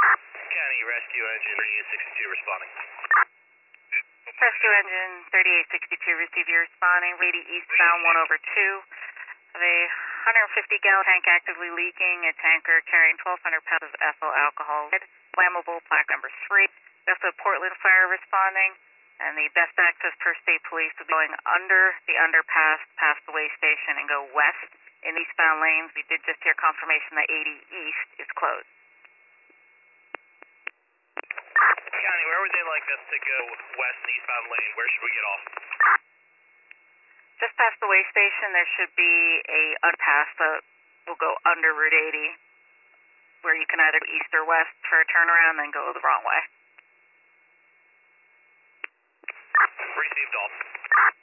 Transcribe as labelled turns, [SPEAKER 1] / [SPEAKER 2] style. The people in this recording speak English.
[SPEAKER 1] County Rescue Engine 3862 responding.
[SPEAKER 2] Rescue Engine 3862, receive you responding. 80 eastbound 1/2. Have a 150-gallon tank actively leaking. A tanker carrying 1,200 pounds of ethyl alcohol. Flammable, plaque number 3. That's a Portland Fire responding. And the best access per state police will be going under the underpass, past the way station, and go west in eastbound lanes. We did just hear confirmation that 80 east is closed.
[SPEAKER 1] County, where would they like us to go west in eastbound lane? Where should we get off?
[SPEAKER 2] Just past the way station, there should be a underpass that will go under Route 80, where you can either go east or west for a turnaround, then go the wrong way.
[SPEAKER 1] Received all.